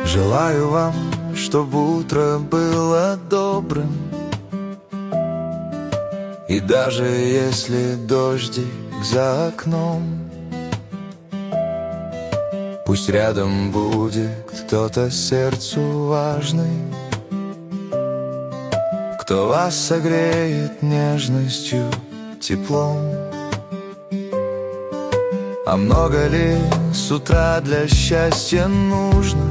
Желаю вам, чтобы утро было добрым, и даже если дождик за окном, пусть рядом будет кто-то сердцу важный, кто вас согреет нежностью, теплом. А много ли с утра для счастья нужно?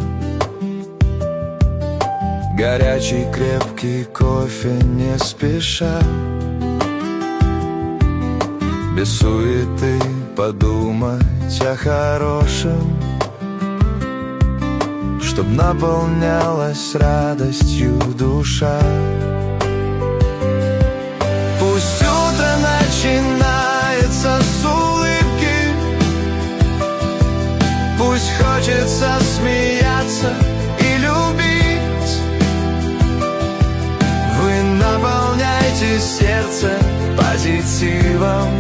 Горячий крепкий кофе не спеша, без суеты подумать о хорошем, чтоб наполнялась радостью душа. Пусть утро начинается с улыбки, пусть хочется смеяться и любить. Вы наполняйте сердце позитивом,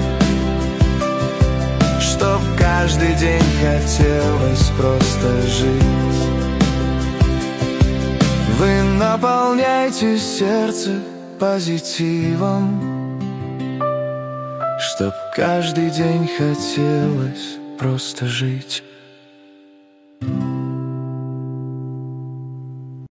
чтоб каждый день хотелось просто жить. Вы наполняйте сердце позитивом, чтоб каждый день хотелось просто жить.